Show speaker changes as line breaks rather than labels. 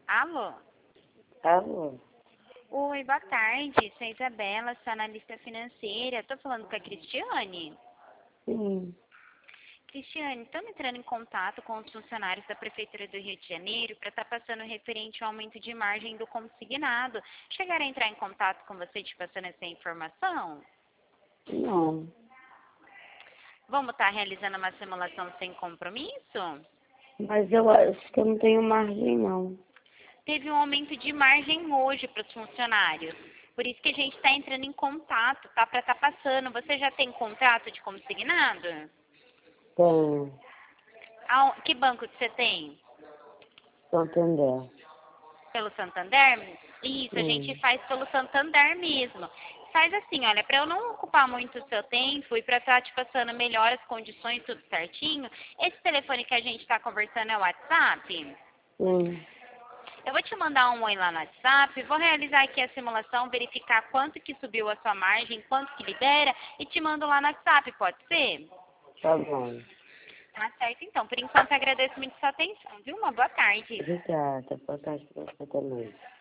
Alô?
Alô?
Oi, boa tarde. Sou a Isabela, sou analista financeira. Estou falando com a Cristiane.
Sim.
Cristiane, estamos entrando em contato com os funcionários da Prefeitura do Rio de Janeiro para estar passando referente ao aumento de margem do consignado. Chegaram a entrar em contato com você te passando essa informação?
Não.
Vamos estar realizando uma simulação sem compromisso?
Mas eu acho que eu não tenho margem, não.
Teve um aumento de margem hoje para os funcionários. Por isso que a gente está entrando em contato, tá? Para estar passando. Você já tem contrato de consignado?
Tenho.
Que banco que você tem?
Santander.
Pelo Santander? Isso, a gente
Sim.
faz pelo Santander mesmo. Faz assim, olha, para eu não ocupar muito o seu tempo e para estar te passando melhor as condições, tudo certinho, esse telefone que a gente está conversando é o WhatsApp?
Sim.
Eu vou te mandar um oi lá no WhatsApp, vou realizar aqui a simulação, verificar quanto que subiu a sua margem, quanto que libera e te mando lá no WhatsApp, pode ser?
Tá bom.
Tá certo, então. Por enquanto, agradeço muito sua atenção, viu? Uma boa tarde.
Obrigada. Boa tarde pra você também.